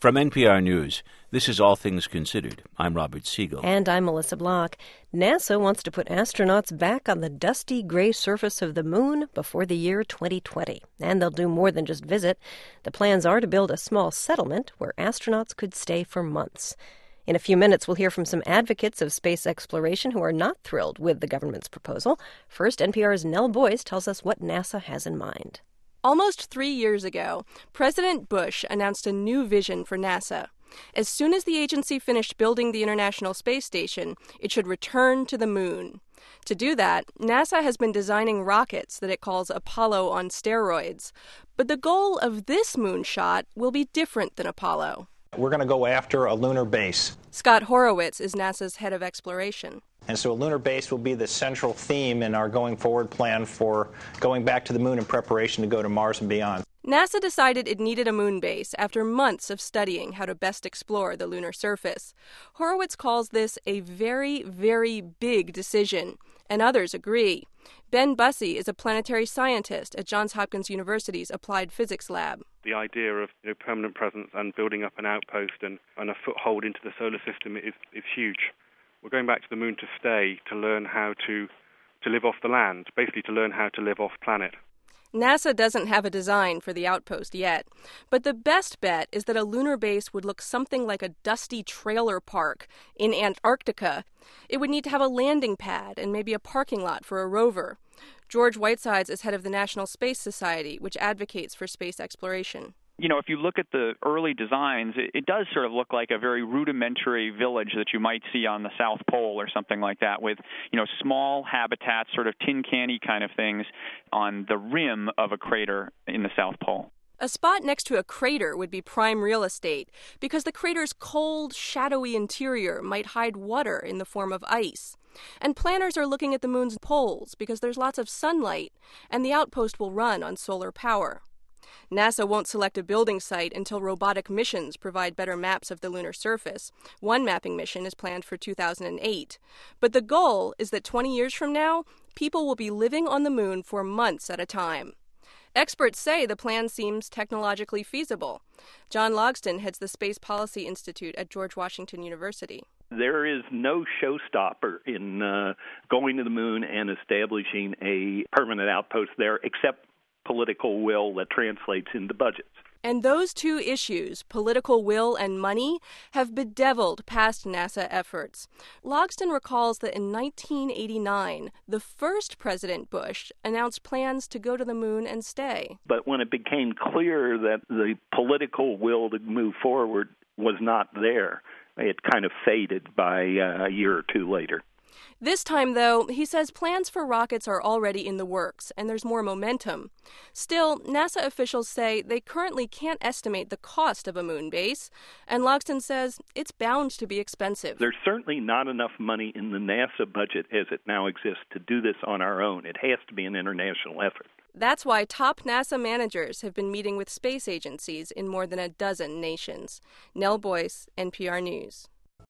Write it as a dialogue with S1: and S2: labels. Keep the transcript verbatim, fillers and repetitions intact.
S1: From N P R News, this is All Things Considered. I'm Robert Siegel.
S2: And I'm Melissa Block. NASA wants to put astronauts back on the dusty gray surface of the moon before the year twenty twenty. And they'll do more than just visit. The plans are to build a small settlement where astronauts could stay for months. In a few minutes, we'll hear from some advocates of space exploration who are not thrilled with the government's proposal. First, N P R's Nell Boyce tells us what NASA has in mind.
S3: Almost three years ago, President Bush announced a new vision for NASA. As soon as the agency finished building the International Space Station, it should return to the moon. To do that, NASA has been designing rockets that it calls Apollo on steroids. But the goal of this moonshot will be different than Apollo.
S4: We're going to go after a lunar base.
S3: Scott Horowitz is NASA's head of exploration.
S4: And so a lunar base will be the central theme in our going forward plan for going back to the moon in preparation to go to Mars and beyond.
S3: NASA decided it needed a moon base after months of studying how to best explore the lunar surface. Horowitz calls this a very, very big decision, and others agree. Ben Bussey is a planetary scientist at Johns Hopkins University's Applied Physics Lab.
S5: The idea of you know, permanent presence and building up an outpost and, and a foothold into the solar system is, is huge. We're going back to the moon to stay, to learn how to, to live off the land, basically to learn how to live off planet.
S3: NASA doesn't have a design for the outpost yet, but the best bet is that a lunar base would look something like a dusty trailer park in Antarctica. It would need to have a landing pad and maybe a parking lot for a rover. George Whitesides is head of the National Space Society, which advocates for space exploration.
S6: You know, if you look at the early designs, it, it does sort of look like a very rudimentary village that you might see on the South Pole or something like that with, you know, small habitats, sort of tin canny kind of things on the rim of a crater in the South Pole.
S3: A spot next to a crater would be prime real estate because the crater's cold, shadowy interior might hide water in the form of ice. And planners are looking at the moon's poles because there's lots of sunlight, and the outpost will run on solar power. NASA won't select a building site until robotic missions provide better maps of the lunar surface. One mapping mission is planned for two thousand eight. But the goal is that twenty years from now, people will be living on the moon for months at a time. Experts say the plan seems technologically feasible. John Logsdon heads the Space Policy Institute at George Washington University.
S7: There is no showstopper in uh, going to the moon and establishing a permanent outpost there except political will that translates into budgets.
S3: And those two issues, political will and money, have bedeviled past NASA efforts. Logsdon recalls that in nineteen eighty-nine, the first President Bush announced plans to go to the moon and stay.
S7: But when it became clear that the political will to move forward was not there, it kind of faded by uh, a year or two later.
S3: This time, though, he says plans for rockets are already in the works, and there's more momentum. Still, NASA officials say they currently can't estimate the cost of a moon base, and Logsdon says it's bound to be expensive.
S7: There's certainly not enough money in the NASA budget as it now exists to do this on our own. It has to be an international effort.
S3: That's why top NASA managers have been meeting with space agencies in more than a dozen nations. Nell Boyce, N P R News.